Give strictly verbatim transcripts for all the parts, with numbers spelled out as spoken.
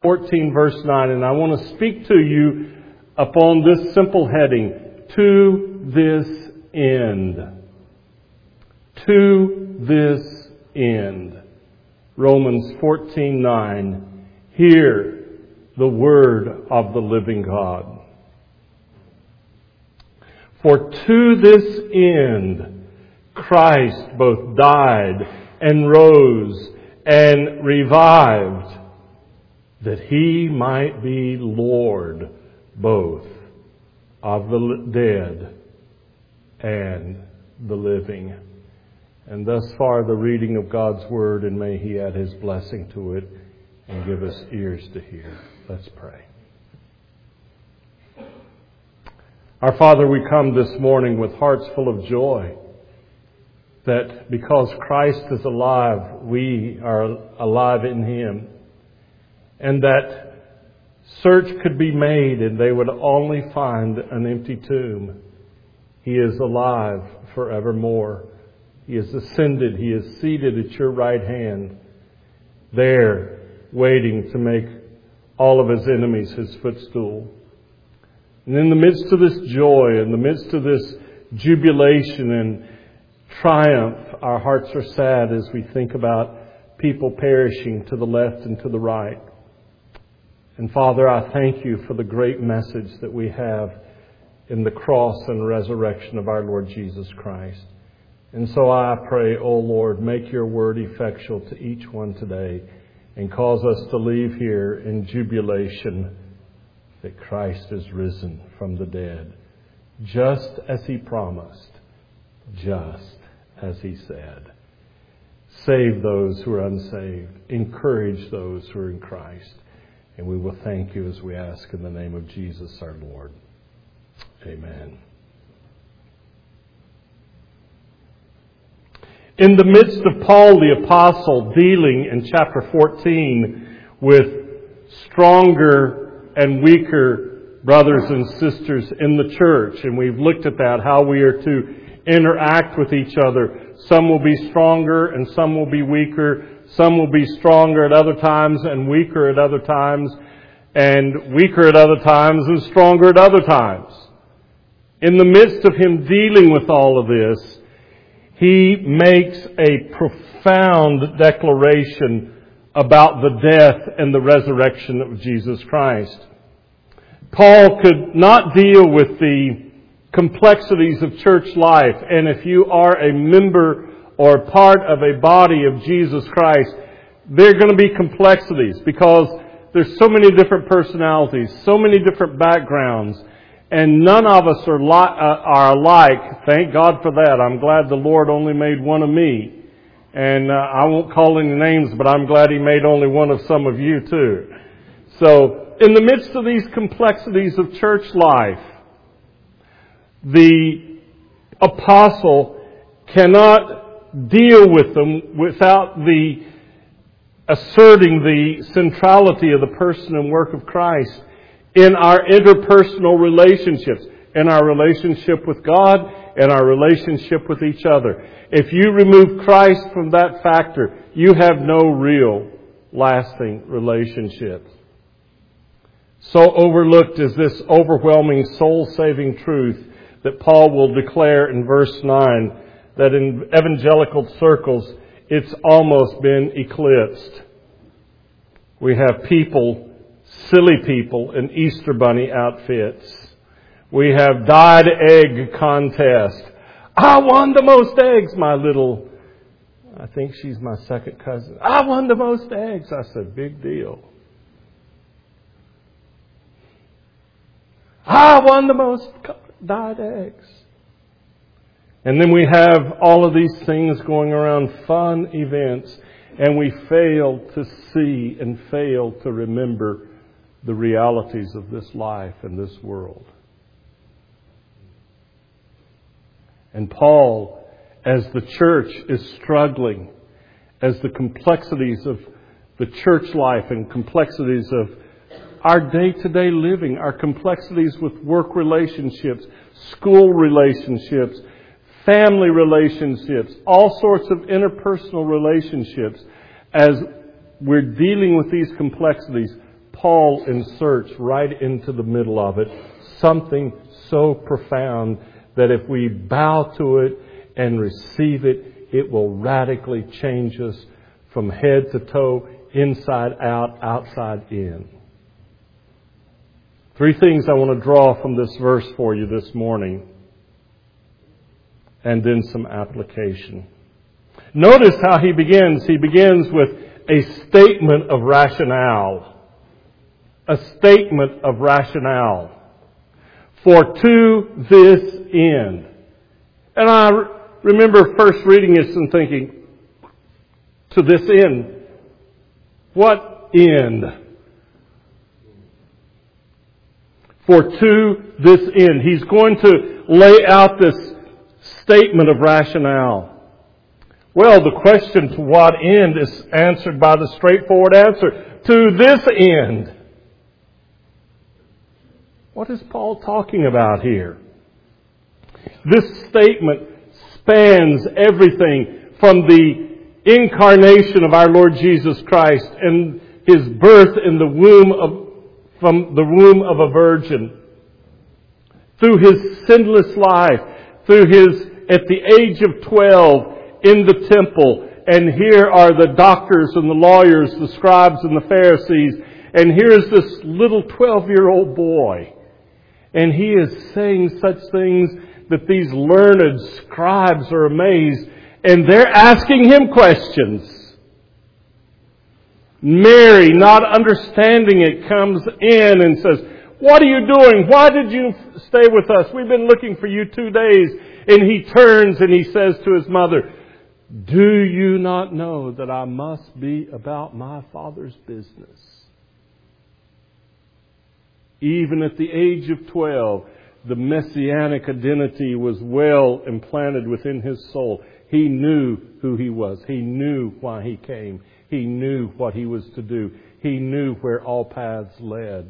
fourteen, verse nine, and I want to speak to you upon this simple heading, to this end. To this end. Romans fourteen nine. Hear the word of the living God. For to this end Christ both died and rose and revived, that he might be Lord both of the dead and the living. And thus far the reading of God's Word, and may He add His blessing to it and give us ears to hear. Let's pray. Our Father, we come this morning with hearts full of joy that because Christ is alive, we are alive in Him. And that search could be made and they would only find an empty tomb. He is alive forevermore. He is ascended. He is seated at your right hand, there waiting to make all of His enemies His footstool. And in the midst of this joy, in the midst of this jubilation and triumph, our hearts are sad as we think about people perishing to the left and to the right. And Father, I thank you for the great message that we have in the cross and resurrection of our Lord Jesus Christ. And so I pray, O Lord, make your word effectual to each one today and cause us to leave here in jubilation that Christ is risen from the dead, just as He promised, just as He said. Save those who are unsaved. Encourage those who are in Christ. And we will thank you as we ask in the name of Jesus our Lord. Amen. In the midst of Paul the Apostle dealing in chapter fourteen with stronger and weaker brothers and sisters in the church, and we've looked at that, how we are to interact with each other. Some will be stronger and some will be weaker. Some will be stronger at other times and weaker at other times, and weaker at other times and stronger at other times. In the midst of him dealing with all of this, he makes a profound declaration about the death and the resurrection of Jesus Christ. Paul could not deal with the complexities of church life, and if you are a member or part of a body of Jesus Christ, there are going to be complexities because there's so many different personalities, so many different backgrounds, and none of us are, li- uh, are alike. Thank God for that. I'm glad the Lord only made one of me. And uh, I won't call any names, but I'm glad He made only one of some of you too. So, in the midst of these complexities of church life, the apostle cannot deal with them without the asserting the centrality of the person and work of Christ in our interpersonal relationships, in our relationship with God, and our relationship with each other. If you remove Christ from that factor, you have no real lasting relationships. So overlooked is this overwhelming soul-saving truth that Paul will declare in verse nine, that in evangelical circles it's almost been eclipsed. We have people, silly people in Easter Bunny outfits. We have dyed egg contest. I won the most eggs, my little, I think she's my second cousin. I won the most eggs. I said, big deal. I won the most dyed eggs. And then we have all of these things going around, fun events, and we fail to see and fail to remember the realities of this life and this world. And Paul, as the church is struggling, as the complexities of the church life and complexities of our day-to-day living, our complexities with work relationships, school relationships, family relationships, all sorts of interpersonal relationships, as we're dealing with these complexities, Paul inserts right into the middle of it something so profound that if we bow to it and receive it, it will radically change us from head to toe, inside out, outside in. Three things I want to draw from this verse for you this morning, and then some application. Notice how he begins. He begins with a statement of rationale. A statement of rationale. For to this end. And I remember first reading this and thinking, to this end? What end? For to this end. He's going to lay out this statement of rationale. Well, the question to what end is answered by the straightforward answer. To this end. What is Paul talking about here? This statement spans everything from the incarnation of our Lord Jesus Christ and His birth in the womb of, from the womb of a virgin, through His sinless life, through His, at the age of twelve, in the temple, and here are the doctors and the lawyers, the scribes and the Pharisees, and here's this little twelve-year-old boy, and he is saying such things that these learned scribes are amazed, and they're asking him questions. Mary, not understanding it, comes in and says, "What are you doing? Why did you stay with us? We've been looking for you two days." And he turns and he says to his mother, "Do you not know that I must be about my Father's business?" Even at the age of twelve, the messianic identity was well implanted within his soul. He knew who he was. He knew why he came. He knew what he was to do. He knew where all paths led.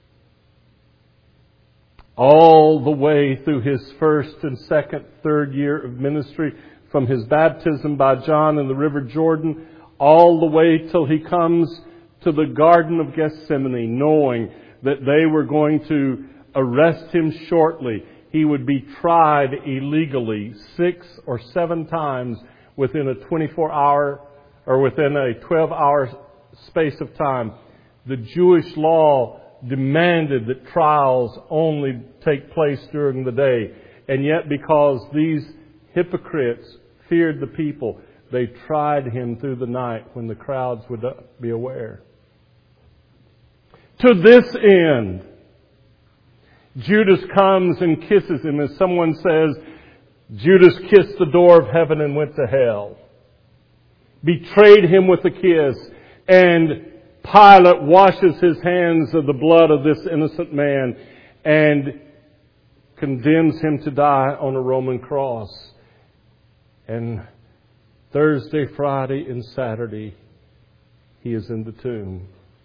All the way through his first and second, third year of ministry, from his baptism by John in the River Jordan, all the way till he comes to the Garden of Gethsemane, knowing that they were going to arrest him shortly. He would be tried illegally six or seven times within a twenty-four hour or within a twelve hour space of time. The Jewish law demanded that trials only take place during the day. And yet, because these hypocrites feared the people, they tried him through the night when the crowds would not be aware. To this end, Judas comes and kisses him. As someone says, Judas kissed the door of heaven and went to hell. Betrayed him with a kiss. And Pilate washes his hands of the blood of this innocent man and condemns him to die on a Roman cross. And Thursday, Friday, and Saturday, he is in the tomb.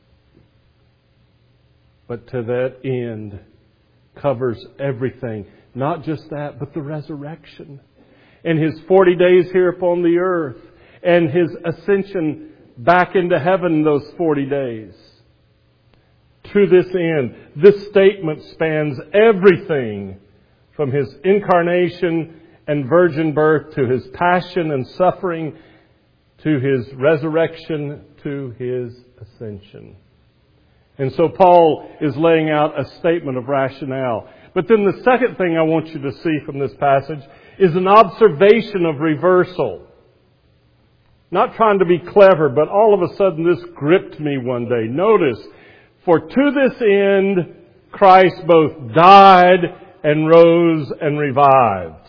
But to that end covers everything. Not just that, but the resurrection. And his forty days here upon the earth. And his ascension back into heaven those forty days. To this end, this statement spans everything from his incarnation and virgin birth to his passion and suffering to his resurrection to his ascension. And so Paul is laying out a statement of rationale. But then the second thing I want you to see from this passage is an observation of reversal. Not trying to be clever, but all of a sudden this gripped me one day. Notice, for to this end Christ both died and rose and revived.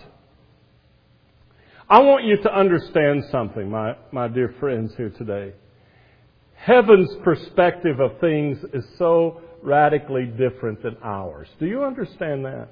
I want you to understand something, my, my dear friends here today. Heaven's perspective of things is so radically different than ours. Do you understand that?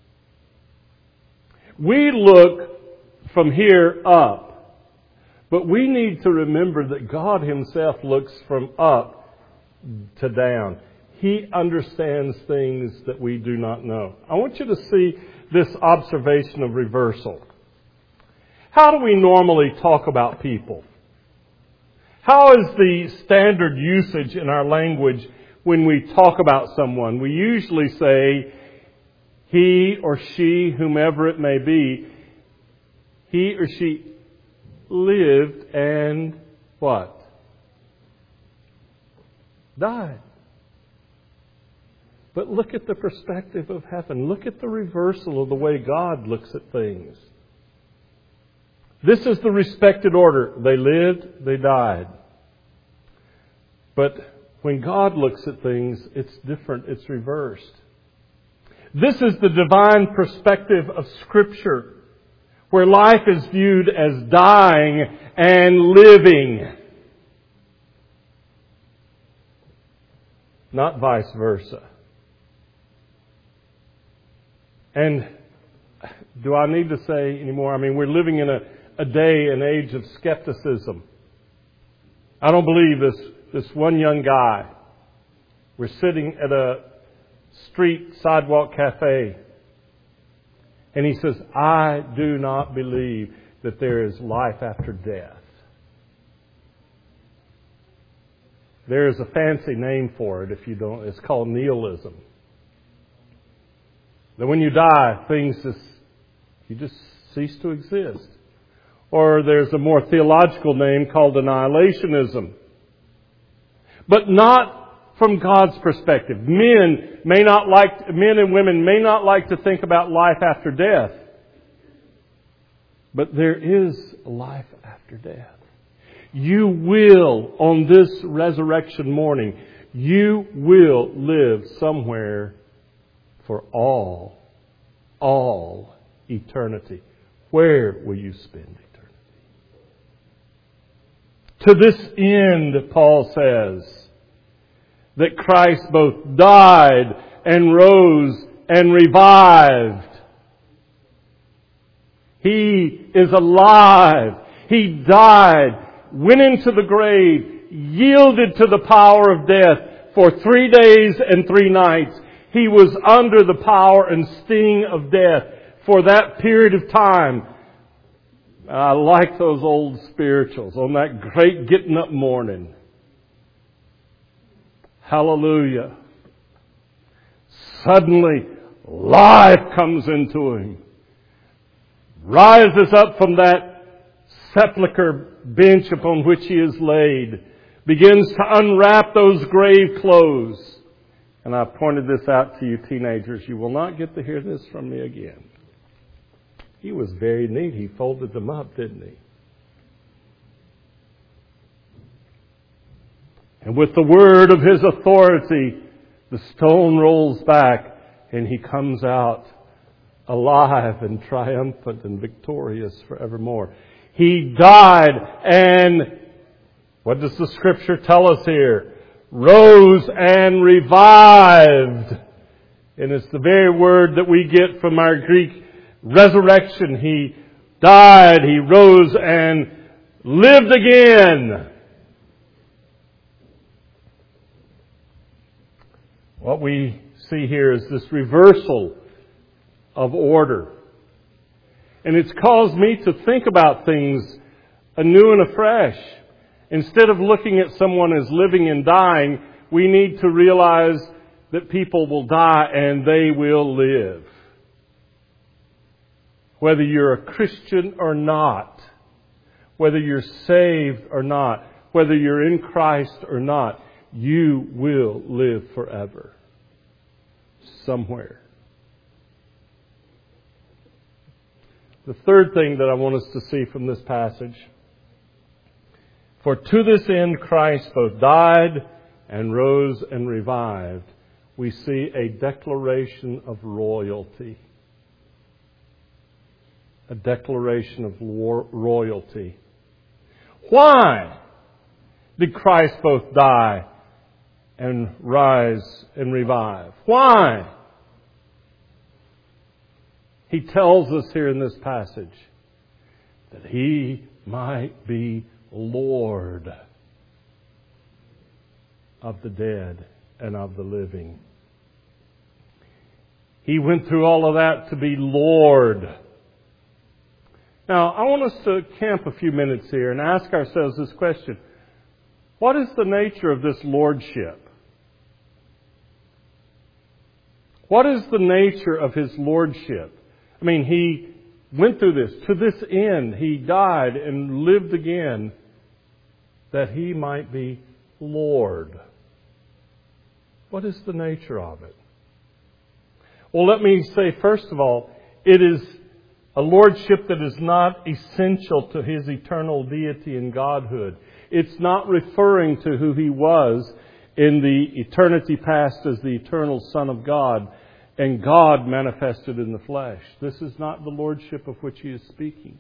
We look from here up, but we need to remember that God Himself looks from up to down. He understands things that we do not know. I want you to see this observation of reversal. How do we normally talk about people? How is the standard usage in our language when we talk about someone. We usually say, he or she, whomever it may be, he or she lived and what? Died. But look at the perspective of heaven. Look at the reversal of the way God looks at things. This is the respected order. They lived, they died. But when God looks at things, it's different. It's reversed. This is the divine perspective of Scripture, where life is viewed as dying and living, not vice versa. And do I need to say anymore? I mean, we're living in a, a day, an age of skepticism. I don't believe this, this one young guy. We're sitting at a street sidewalk cafe, and he says, I do not believe that there is life after death. There is a fancy name for it if you don't. It's called nihilism. That when you die, things just, you just cease to exist. Or there's a more theological name called annihilationism. But not from God's perspective. Men may not like, men and women may not like to think about life after death. But there is life after death. You will, on this resurrection morning, you will live somewhere for all, all eternity. Where will you spend eternity? To this end, Paul says, that Christ both died and rose and revived. He is alive. He died, went into the grave, yielded to the power of death for three days and three nights. He was under the power and sting of death for that period of time. I like those old spirituals on that great getting up morning. Hallelujah. Suddenly, life comes into him. Rises up from that sepulchre bench upon which he is laid. Begins to unwrap those grave clothes. And I pointed this out to you teenagers. You will not get to hear this from me again. He was very neat. He folded them up, didn't he? And with the word of his authority, the stone rolls back and he comes out alive and triumphant and victorious forevermore. He died and, what does the Scripture tell us here? Rose and revived. And it's the very word that we get from our Greek resurrection. He died, he rose and lived again. What we see here is this reversal of order. And it's caused me to think about things anew and afresh. Instead of looking at someone as living and dying, we need to realize that people will die and they will live. Whether you're a Christian or not, whether you're saved or not, whether you're in Christ or not, you will live forever. Somewhere. The third thing that I want us to see from this passage. For to this end Christ both died and rose and revived. We see a declaration of royalty. A declaration of royalty. Why did Christ both die and rise and revive? Why? He tells us here in this passage that He might be Lord of the dead and of the living. He went through all of that to be Lord. Now, I want us to camp a few minutes here and ask ourselves this question. What is the nature of this lordship? What is the nature of His lordship? I mean, He went through this. To this end, He died and lived again that He might be Lord. What is the nature of it? Well, let me say, first of all, it is a lordship that is not essential to His eternal deity and godhood. It's not referring to who He was in the eternity past as the eternal Son of God and God manifested in the flesh. This is not the lordship of which He is speaking.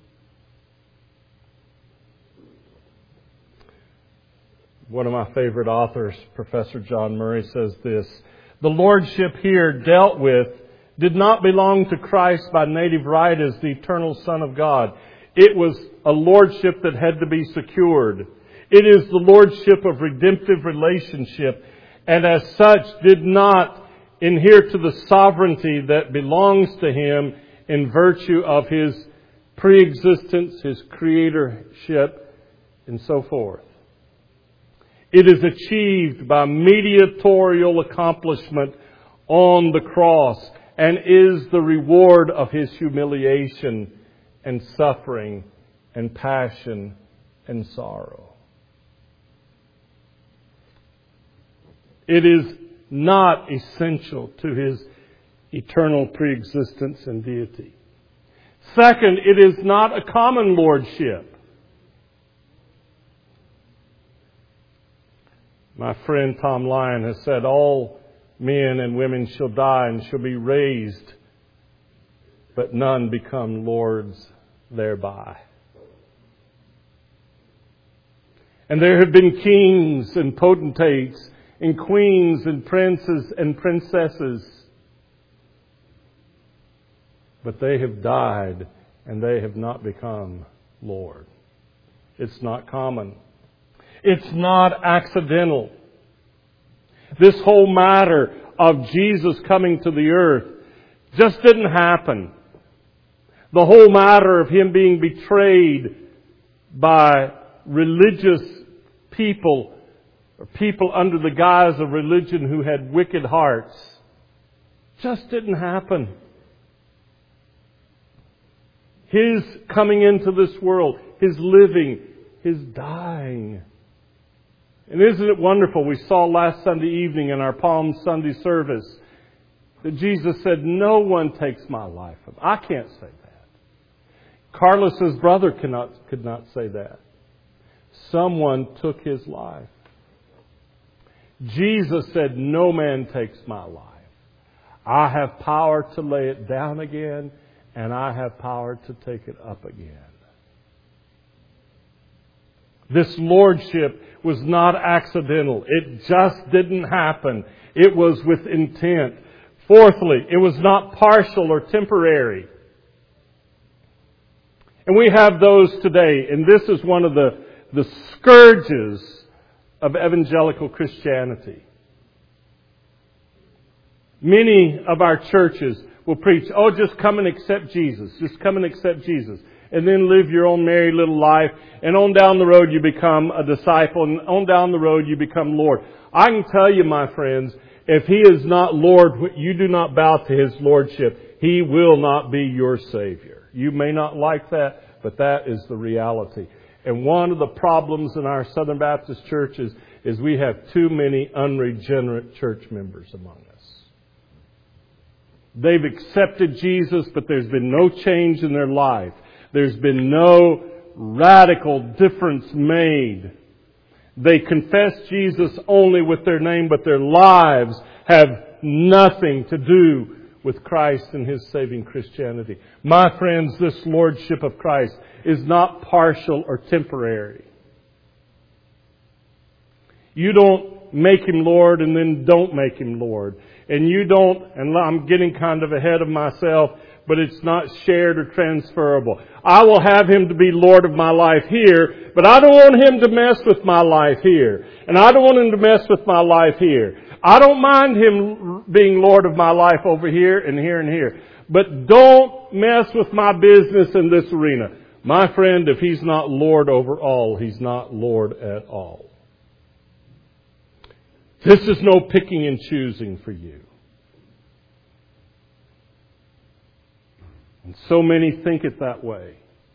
One of my favorite authors, Professor John Murray, says this: the lordship here dealt with did not belong to Christ by native right as the eternal Son of God. It was a lordship that had to be secured. It is the lordship of redemptive relationship, and as such did not adhere to the sovereignty that belongs to Him in virtue of His pre-existence, His creatorship, and so forth. It is achieved by mediatorial accomplishment on the cross and is the reward of His humiliation and suffering and passion and sorrow. It is not essential to His eternal preexistence and deity. Second, it is not a common lordship. My friend Tom Lyon has said all men and women shall die and shall be raised, but none become lords thereby. And there have been kings and potentates and queens and princes and princesses, but they have died and they have not become Lord. It's not common. It's not accidental. This whole matter of Jesus coming to the earth just didn't happen. The whole matter of Him being betrayed by religious people, or people under the guise of religion who had wicked hearts, just didn't happen. His coming into this world, His living, His dying. And isn't it wonderful? We saw last Sunday evening in our Palm Sunday service that Jesus said, no one takes my life. I can't say that. Carlos's brother cannot, could not say that. Someone took his life. Jesus said, no man takes my life. I have power to lay it down again, and I have power to take it up again. This lordship was not accidental. It just didn't happen. It was with intent. Fourthly, it was not partial or temporary. And we have those today, and this is one of the, the scourges of evangelical Christianity. Many of our churches will preach, oh, just come and accept Jesus. Just come and accept Jesus. And then live your own merry little life. And on down the road you become a disciple. And on down the road you become Lord. I can tell you, my friends, if He is not Lord, you do not bow to His Lordship, He will not be your Savior. You may not like that, but that is the reality. And one of the problems in our Southern Baptist churches is we have too many unregenerate church members among us. They've accepted Jesus, but there's been no change in their life. There's been no radical difference made. They confess Jesus only with their name, but their lives have nothing to do with Christ and His saving Christianity. My friends, this lordship of Christ is not partial or temporary. You don't make Him Lord and then don't make Him Lord. And you don't, and I'm getting kind of ahead of myself, but it's not shared or transferable. I will have Him to be Lord of my life here, but I don't want Him to mess with my life here. And I don't want Him to mess with my life here. I don't mind Him being Lord of my life over here and here and here. But don't mess with my business in this arena. My friend, if He's not Lord over all, He's not Lord at all. This is no picking and choosing for you. And so many think it that way.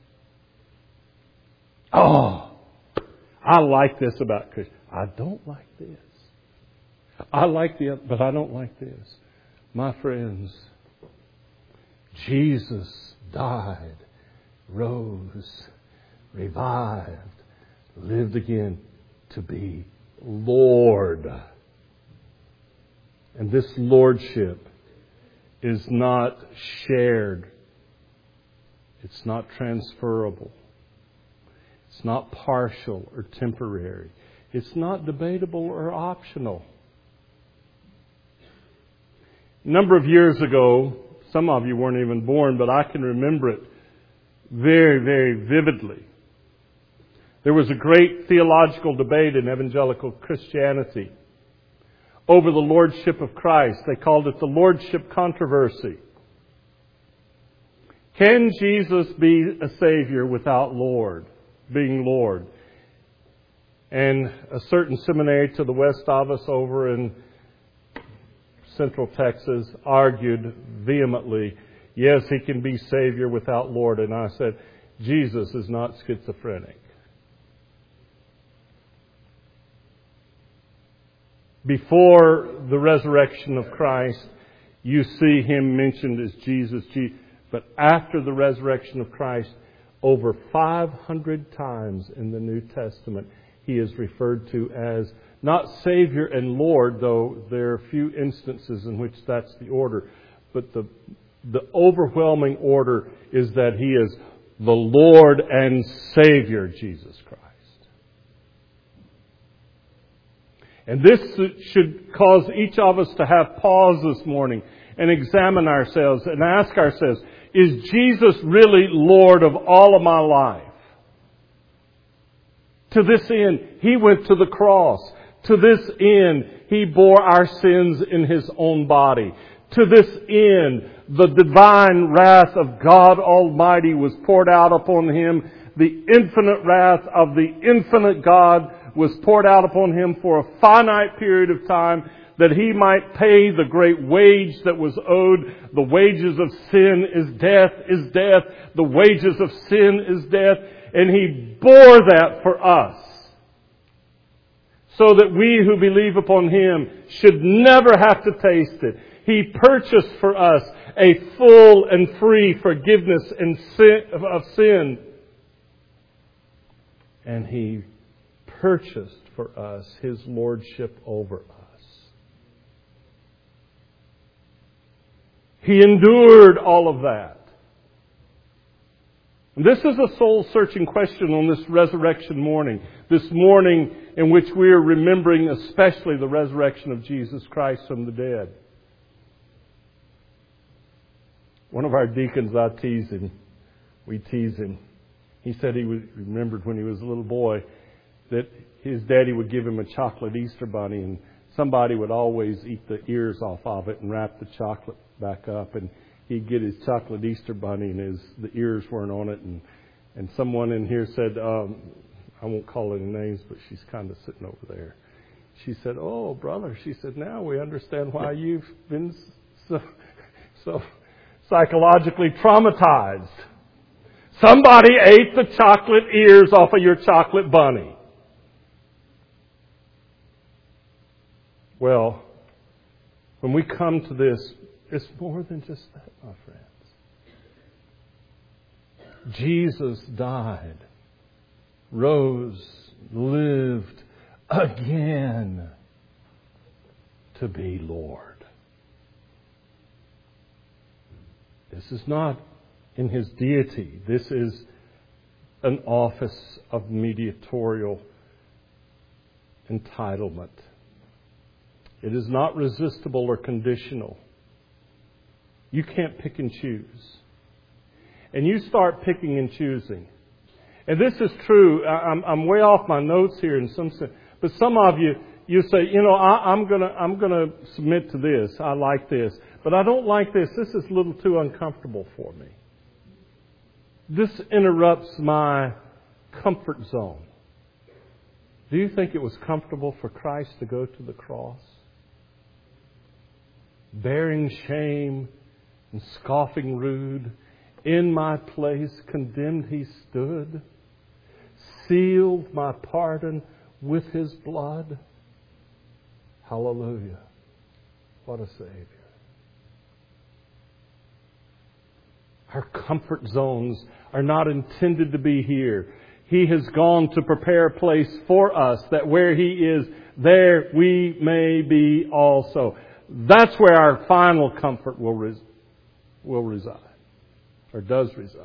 Oh, I like this about Christians. I don't like this. I like the other, but I don't like this. My friends, Jesus died, rose, revived, lived again to be Lord. And this lordship is not shared. It's not transferable. It's not partial or temporary. It's not debatable or optional. A number of years ago, some of you weren't even born, but I can remember it very, very vividly. There was a great theological debate in evangelical Christianity over the Lordship of Christ. They called it the Lordship Controversy. Can Jesus be a Savior without Lord, being Lord? And a certain seminary to the west of us over in Central Texas argued vehemently, yes, He can be Savior without Lord. And I said, Jesus is not schizophrenic. Before the resurrection of Christ, you see Him mentioned as Jesus. But after the resurrection of Christ, over five hundred times in the New Testament, He is referred to as not Savior and Lord, though there are a few instances in which that's the order. But the, the overwhelming order is that He is the Lord and Savior, Jesus Christ. And this should cause each of us to have pause this morning and examine ourselves and ask ourselves, is Jesus really Lord of all of my life? To this end, He went to the cross. To this end, He bore our sins in His own body. To this end, the divine wrath of God Almighty was poured out upon Him. The infinite wrath of the infinite God was poured out upon Him for a finite period of time, that He might pay the great wage that was owed. The wages of sin is death, is death. The wages of sin is death. And He bore that for us, so that we who believe upon Him should never have to taste it. He purchased for us a full and free forgiveness and sin, of sin. And He purchased for us His lordship over us. He endured all of that. And this is a soul-searching question on this resurrection morning. This morning in which we are remembering especially the resurrection of Jesus Christ from the dead. One of our deacons, I tease him. We tease him. He said he was, remembered when he was a little boy that his daddy would give him a chocolate Easter bunny, and somebody would always eat the ears off of it and wrap the chocolate back up, and he'd get his chocolate Easter bunny and his the ears weren't on it, and and someone in here said, um, I won't call any names, but she's kind of sitting over there. She said, "Oh, brother," she said, "now we understand why you've been so, so psychologically traumatized. Somebody ate the chocolate ears off of your chocolate bunny." Well, when we come to this, it's more than just that, my friends. Jesus died, rose, lived again to be Lord. This is not in His deity. This is an office of mediatorial entitlement. It is not resistible or conditional. You can't pick and choose. And you start picking and choosing. And this is true. I'm, I'm way off my notes here in some sense. But some of you, you say, you know, I, I'm gonna, I'm gonna submit to this. I like this, but I don't like this. This is a little too uncomfortable for me. This interrupts my comfort zone. Do you think it was comfortable for Christ to go to the cross, bearing shame and scoffing rude In my place condemned He stood, sealed my pardon with His blood. Hallelujah. What a Savior. Our comfort zones are not intended to be here. He has gone to prepare a place for us, that where He is, there we may be also. That's where our final comfort will, res- will reside, or does reside.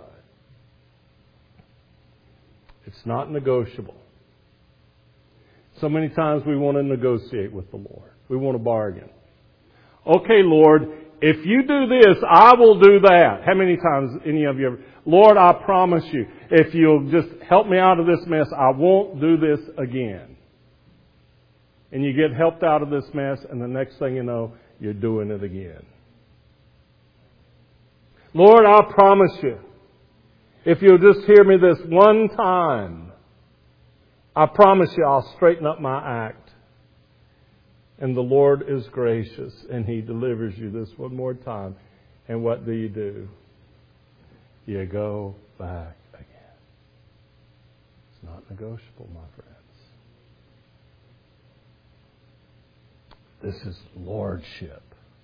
It's not negotiable. So many times we want to negotiate with the Lord. We want to bargain. Okay, Lord, if you do this, I will do that. How many times any of you ever, Lord, I promise you, if you'll just help me out of this mess, I won't do this again. And you get helped out of this mess, and the next thing you know, you're doing it again. Lord, I promise you, if you'll just hear me this one time, I promise you I'll straighten up my act. And the Lord is gracious, and He delivers you this one more time. And what do you do? You go back again. It's not negotiable, my friends. This is lordship.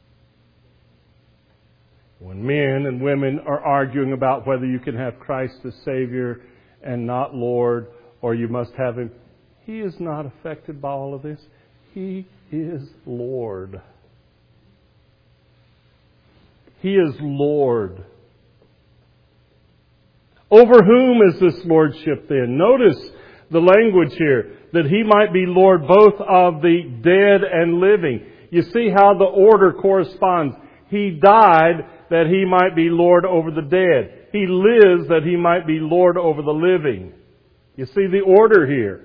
When men and women are arguing about whether you can have Christ as Savior and not Lord, or you must have Him, He is not affected by all of this. He is Lord. He is Lord. Over whom is this lordship then? Notice the language here, that He might be Lord both of the dead and living. You see how the order corresponds. He died that He might be Lord over the dead. He lives that He might be Lord over the living. You see the order here.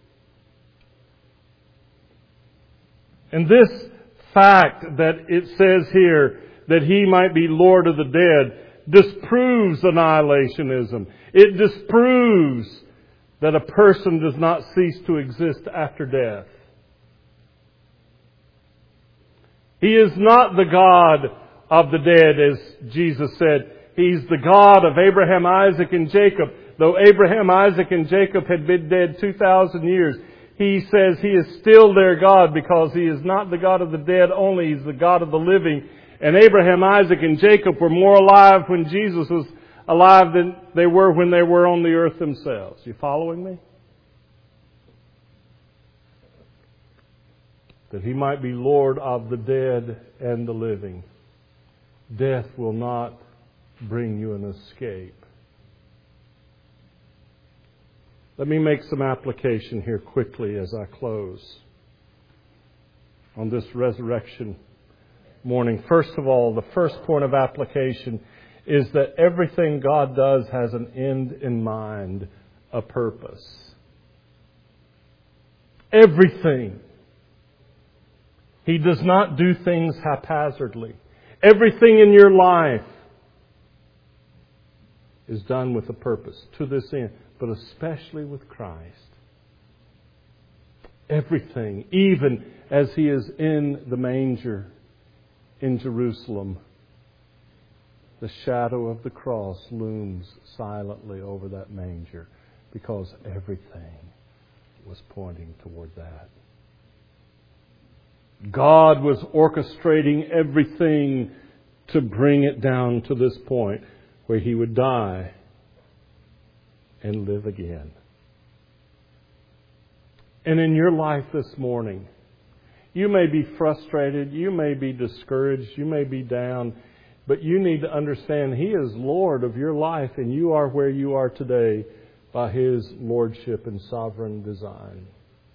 And this fact that it says here that He might be Lord of the dead disproves annihilationism. It disproves that a person does not cease to exist after death. He is not the God of the dead, as Jesus said. He's the God of Abraham, Isaac, and Jacob. Though Abraham, Isaac, and Jacob had been dead two thousand years, He says He is still their God, because He is not the God of the dead only. He's the God of the living. And Abraham, Isaac, and Jacob were more alive when Jesus was alive than they were when they were on the earth themselves. You following me? That He might be Lord of the dead and the living. Death will not bring you an escape. Let me make some application here quickly as I close on this resurrection morning. First of all, the first point of application is that everything God does has an end in mind, a purpose. Everything. He does not do things haphazardly. Everything in your life is done with a purpose to this end, but especially with Christ. Everything, even as He is in the manger in Jerusalem, the shadow of the cross looms silently over that manger, because everything was pointing toward that. God was orchestrating everything to bring it down to this point where He would die and live again. And in your life this morning, you may be frustrated, you may be discouraged, you may be down, but you need to understand He is Lord of your life, and you are where you are today by His lordship and sovereign design.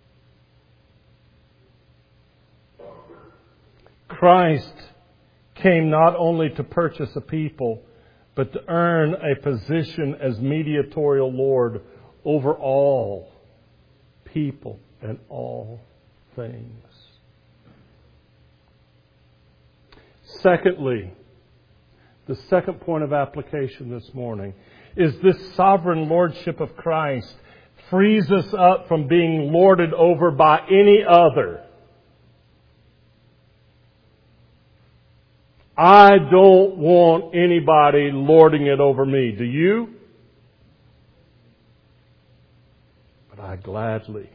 Christ came not only to purchase a people, but to earn a position as mediatorial Lord over all people and all things. Secondly, the second point of application this morning is this sovereign lordship of Christ frees us up from being lorded over by any other. I don't want anybody lording it over me. Do you? But I gladly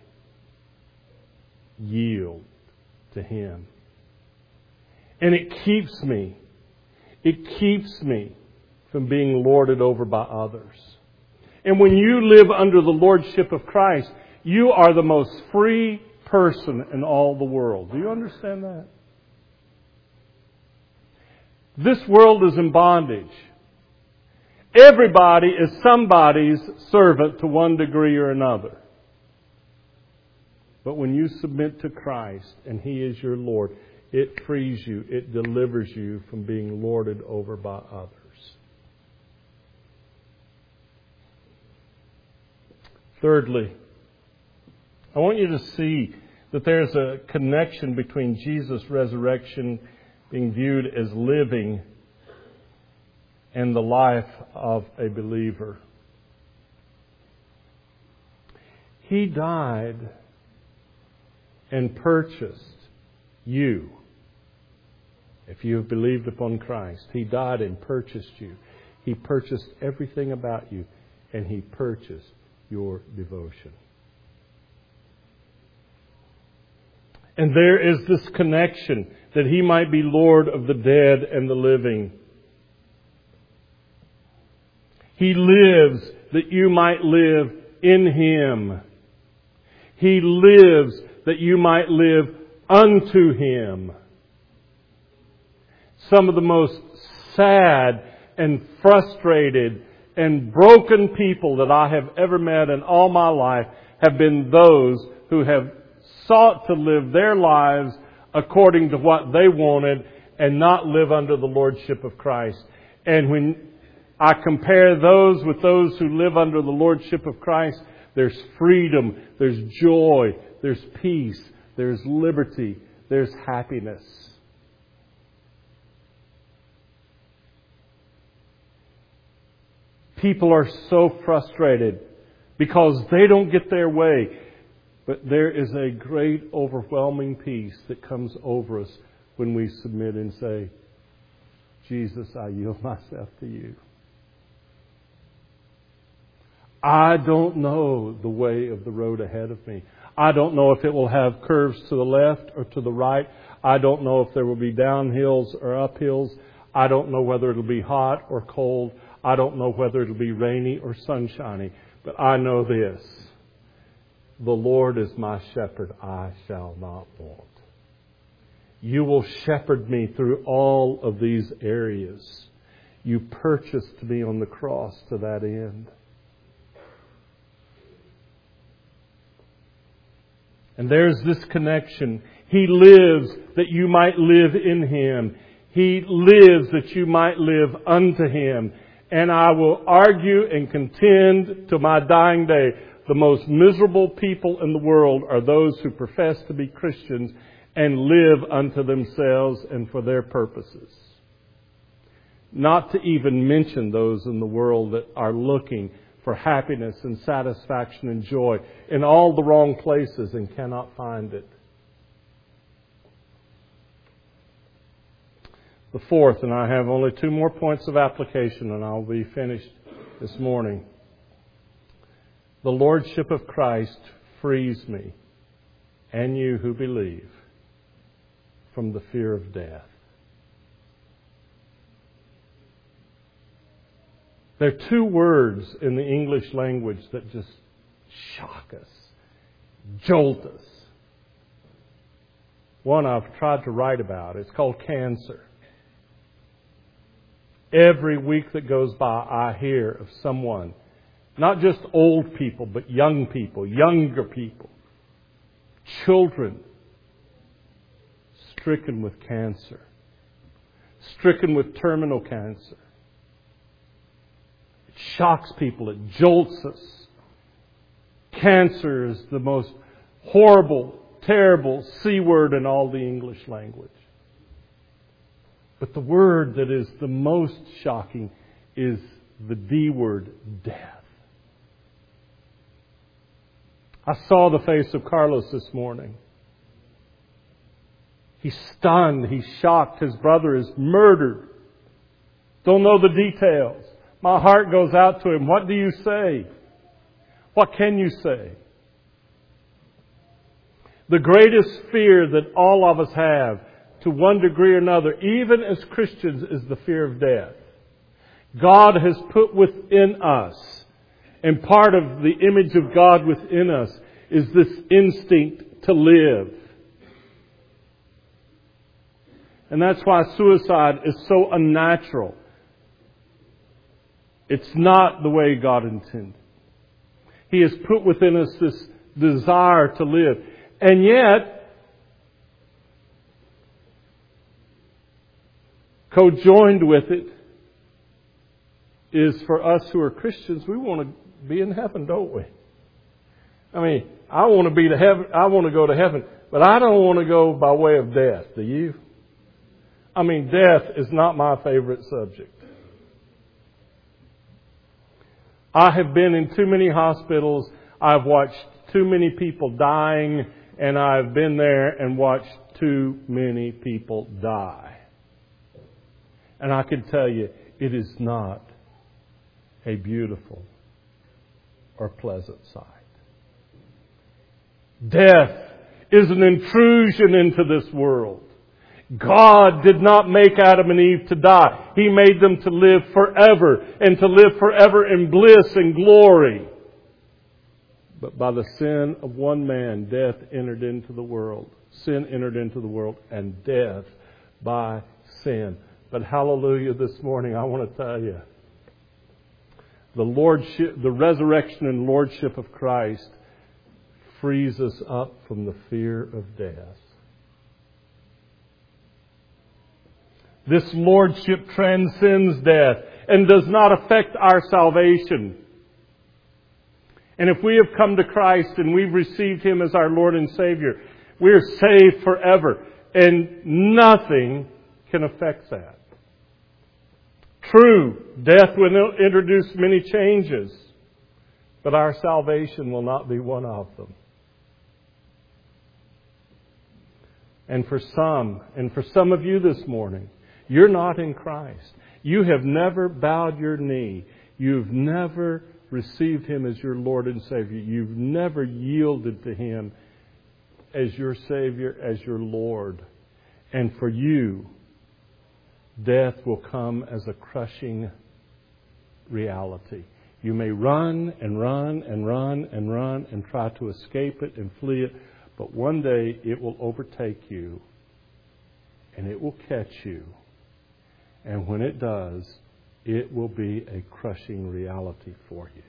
yield to Him. And it keeps me, it keeps me from being lorded over by others. And when you live under the lordship of Christ, you are the most free person in all the world. Do you understand that? This world is in bondage. Everybody is somebody's servant to one degree or another. But when you submit to Christ and He is your Lord, it frees you, it delivers you from being lorded over by others. Thirdly, I want you to see that there's a connection between Jesus' resurrection being viewed as living and the life of a believer. He died and purchased you. If you have believed upon Christ, He died and purchased you. He purchased everything about you, and He purchased your devotion. And there is this connection that He might be Lord of the dead and the living. He lives that you might live in Him. He lives that you might live unto Him. Some of the most sad and frustrated and broken people that I have ever met in all my life have been those who have sought to live their lives according to what they wanted and not live under the lordship of Christ. And when I compare those with those who live under the lordship of Christ, there's freedom, there's joy, there's peace, there's liberty, there's happiness. People are so frustrated because they don't get their way. But there is a great overwhelming peace that comes over us when we submit and say, Jesus, I yield myself to you. I don't know the way of the road ahead of me. I don't know if it will have curves to the left or to the right. I don't know if there will be downhills or uphills. I don't know whether it'll be hot or cold. I don't know whether it'll be rainy or sunshiny. But I know this. The Lord is my shepherd, I shall not want. You will shepherd me through all of these areas. You purchased me on the cross to that end. And there's this connection. He lives that you might live in Him. He lives that you might live unto Him. And I will argue and contend to my dying day. The most miserable people in the world are those who profess to be Christians and live unto themselves and for their purposes. Not to even mention those in the world that are looking for happiness and satisfaction and joy in all the wrong places and cannot find it. The fourth, and I have only two more points of application and I'll be finished this morning. The Lordship of Christ frees me and you who believe from the fear of death. There are two words in the English language that just shock us, jolt us. One I've tried to write about. It's called cancer. Every week that goes by, I hear of someone, not just old people, but young people, younger people, children, stricken with cancer, stricken with terminal cancer. It shocks people. It jolts us. Cancer is the most horrible, terrible C word in all the English language. But the word that is the most shocking is the D word, death. I saw the face of Carlos this morning. He's stunned. He's shocked. His brother is murdered. Don't know the details. My heart goes out to him. What do you say? What can you say? The greatest fear that all of us have, to one degree or another, even as Christians, is the fear of death. God has put within us, and part of the image of God within us is this instinct to live. And that's why suicide is so unnatural. It's not the way God intended. He has put within us this desire to live. And yet, co-joined with it is for us who are Christians, we want to be in heaven, don't we? I mean, I want to be to heaven. I want to go to heaven, but I don't want to go by way of death. Do you? I mean, death is not my favorite subject. I have been in too many hospitals. I've watched too many people dying, and I've been there and watched too many people die. And I can tell you, it is not a beautiful or pleasant sight. Death is an intrusion into this world. God did not make Adam and Eve to die. He made them to live forever, and to live forever in bliss and glory. But by the sin of one man, death entered into the world. Sin entered into the world, and death by sin. But hallelujah, this morning I want to tell you, the lordship, the resurrection and lordship of Christ frees us up from the fear of death. This lordship transcends death and does not affect our salvation. And if we have come to Christ and we've received Him as our Lord and Savior, we're saved forever. And nothing can affect that. True, death will introduce many changes, but our salvation will not be one of them. And for some, and for some of you this morning, you're not in Christ. You have never bowed your knee. You've never received Him as your Lord and Savior. You've never yielded to Him as your Savior, as your Lord. And for you, death will come as a crushing reality. You may run and run and run and run and try to escape it and flee it, but one day it will overtake you and it will catch you. And when it does, it will be a crushing reality for you.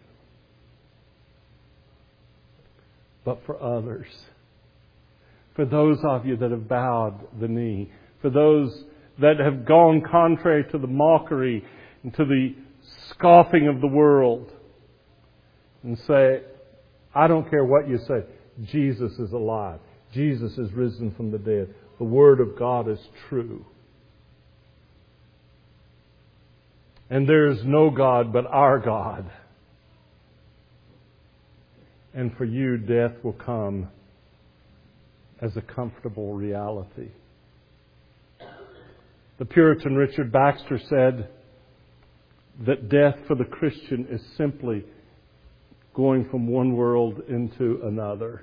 But for others, for those of you that have bowed the knee, for those that have gone contrary to the mockery and to the scoffing of the world, and say, I don't care what you say, Jesus is alive. Jesus is risen from the dead. The Word of God is true. And there is no God but our God. And for you, death will come as a comfortable reality. The Puritan Richard Baxter said that death for the Christian is simply going from one world into another.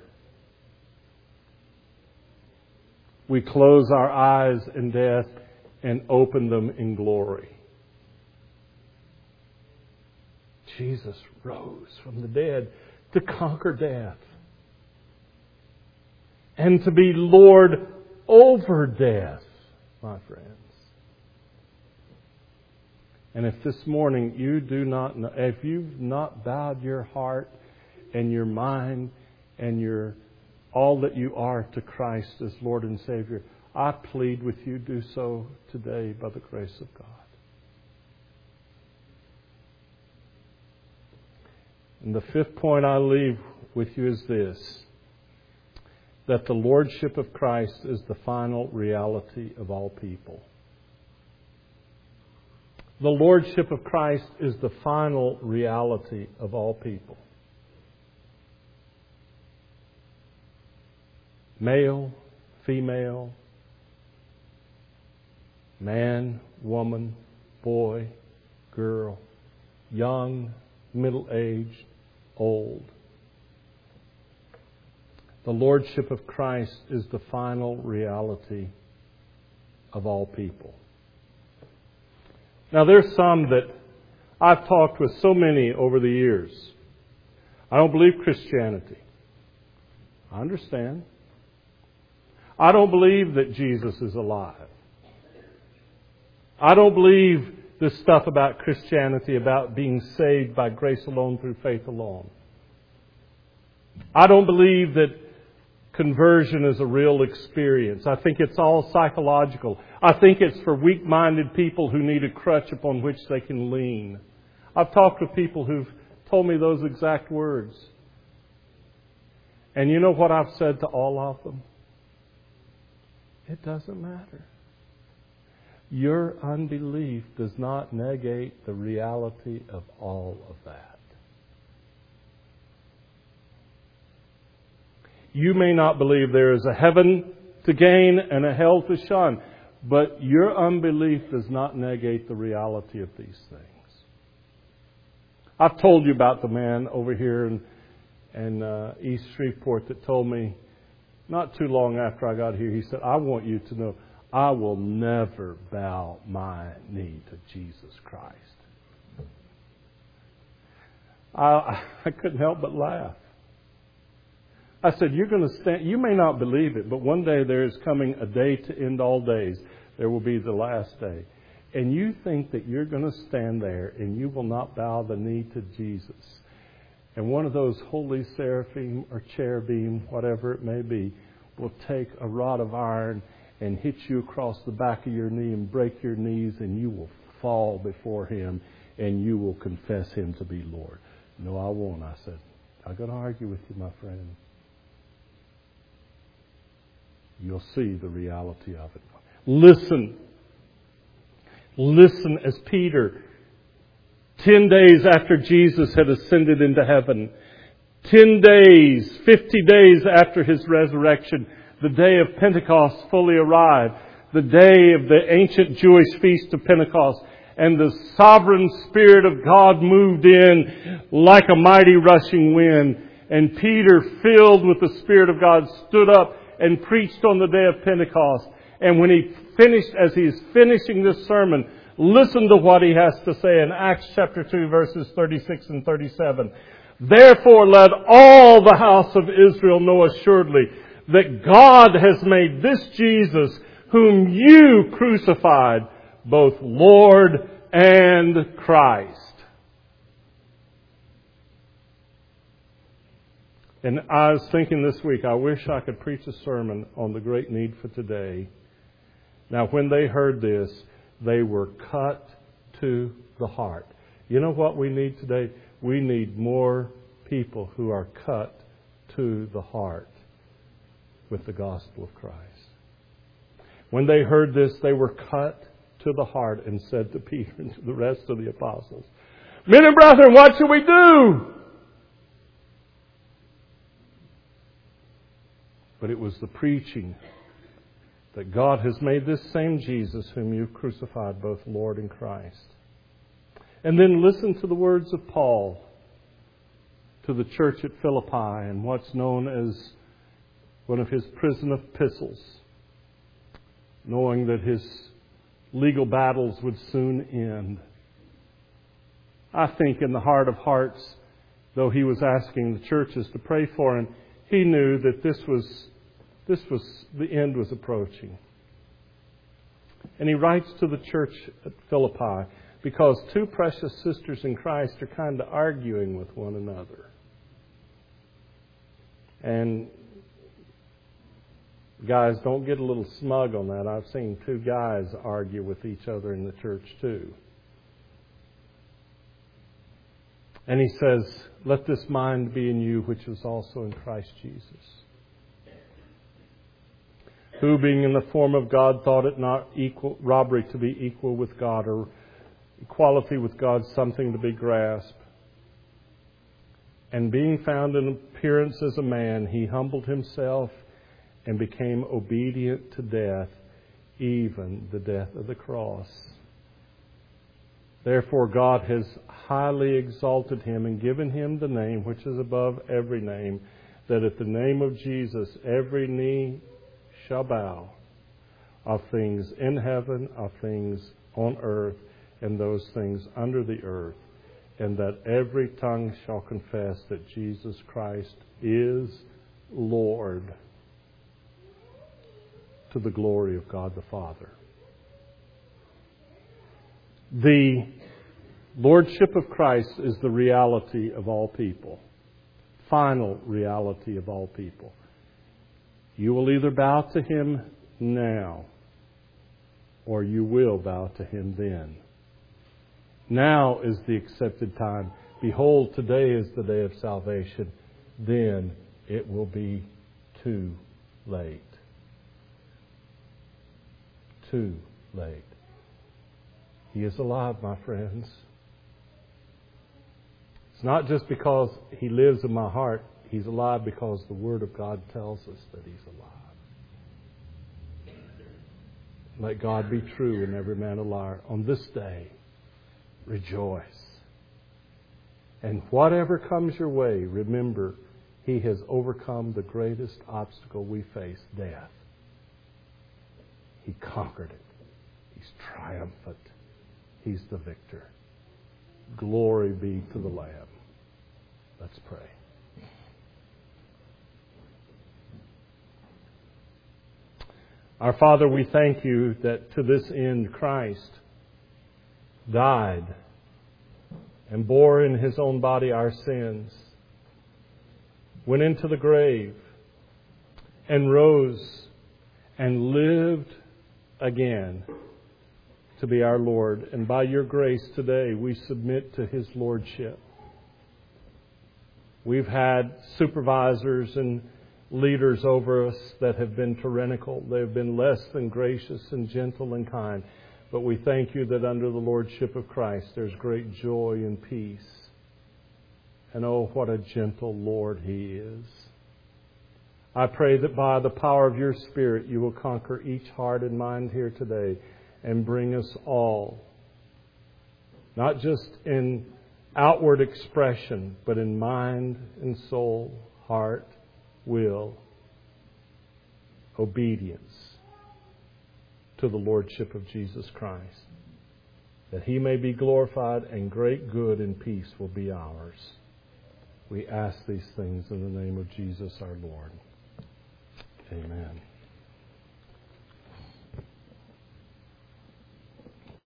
We close our eyes in death and open them in glory. Jesus rose from the dead to conquer death and to be Lord over death, my friends. And if this morning you do not know, if you've not bowed your heart and your mind and your all that you are to Christ as Lord and Savior, I plead with you, do so today by the grace of God. And the fifth point I leave with you is this, that the Lordship of Christ is the final reality of all people. The Lordship of Christ is the final reality of all people. Male, female, Man, woman, boy, girl, young, middle-aged, old. The Lordship of Christ is the final reality of all people. Now, there's some that I've talked with so many over the years. I don't believe Christianity. I understand. I don't believe that Jesus is alive. I don't believe this stuff about Christianity, about being saved by grace alone through faith alone. I don't believe that conversion is a real experience. I think it's all psychological. I think it's for weak-minded people who need a crutch upon which they can lean. I've talked with people who've told me those exact words. And you know what I've said to all of them? It doesn't matter. Your unbelief does not negate the reality of all of that. You may not believe there is a heaven to gain and a hell to shun, but your unbelief does not negate the reality of these things. I've told you about the man over here in, in uh, East Shreveport that told me not too long after I got here, he said, I want you to know I will never bow my knee to Jesus Christ. I, I couldn't help but laugh. I said, you're going to stand, you may not believe it, but one day there is coming a day to end all days. There will be the last day. And you think that you're going to stand there and you will not bow the knee to Jesus. And one of those holy seraphim or cherubim, whatever it may be, will take a rod of iron and hit you across the back of your knee and break your knees, and you will fall before Him and you will confess Him to be Lord. No, I won't. I said, I'm going to argue with you, my friend. You'll see the reality of it. Listen. Listen as Peter, ten days after Jesus had ascended into heaven, ten days, fifty days after His resurrection, the day of Pentecost fully arrived, the day of the ancient Jewish feast of Pentecost, and the sovereign Spirit of God moved in like a mighty rushing wind. And Peter, filled with the Spirit of God, stood up and preached on the day of Pentecost. And when he finished, as he's finishing this sermon, listen to what he has to say in Acts chapter two, verses thirty-six and thirty-seven. Therefore let all the house of Israel know assuredly that God has made this Jesus, whom you crucified, both Lord and Christ. And I was thinking this week, I wish I could preach a sermon on the great need for today. Now, when they heard this, they were cut to the heart. You know what we need today? We need more people who are cut to the heart with the gospel of Christ. When they heard this, they were cut to the heart and said to Peter and to the rest of the apostles, Men and brethren, what shall we do? But it was the preaching that God has made this same Jesus whom you crucified, both Lord and Christ. And then listen to the words of Paul to the church at Philippi and what's known as one of his prison epistles, knowing that his legal battles would soon end. I think in the heart of hearts, though he was asking the churches to pray for him, he knew that this was This was, the end was approaching. And he writes to the church at Philippi because two precious sisters in Christ are kind of arguing with one another. And guys, don't get a little smug on that. I've seen two guys argue with each other in the church too. And he says, let this mind be in you, which was also in Christ Jesus. Who, being in the form of God, thought it not equal robbery to be equal with God, or equality with God something to be grasped. And being found in appearance as a man, he humbled himself and became obedient to death, even the death of the cross. Therefore God has highly exalted him and given him the name which is above every name, that at the name of Jesus every knee shall bow, of things in heaven, of things on earth, and those things under the earth, and that every tongue shall confess that Jesus Christ is Lord, to the glory of God the Father. The Lordship of Christ is the reality of all people, final reality of all people. You will either bow to Him now, or you will bow to Him then. Now is the accepted time. Behold, today is the day of salvation. Then it will be too late. Too late. He is alive, my friends. It's not just because He lives in my heart. He's alive because the Word of God tells us that He's alive. Let God be true and every man a liar. On this day, rejoice. And whatever comes your way, remember, He has overcome the greatest obstacle we face, death. He conquered it. He's triumphant. He's the victor. Glory be to the Lamb. Let's pray. Our Father, we thank You that to this end Christ died and bore in His own body our sins, went into the grave and rose and lived again to be our Lord. And by Your grace today, we submit to His Lordship. We've had supervisors and leaders over us that have been tyrannical. They've been less than gracious and gentle and kind. But we thank You that under the Lordship of Christ, there's great joy and peace. And oh, what a gentle Lord He is. I pray that by the power of Your Spirit, You will conquer each heart and mind here today and bring us all, not just in outward expression, but in mind and soul, heart, will, obedience to the Lordship of Jesus Christ, that He may be glorified and great good and peace will be ours. We ask these things in the name of Jesus our Lord. Amen.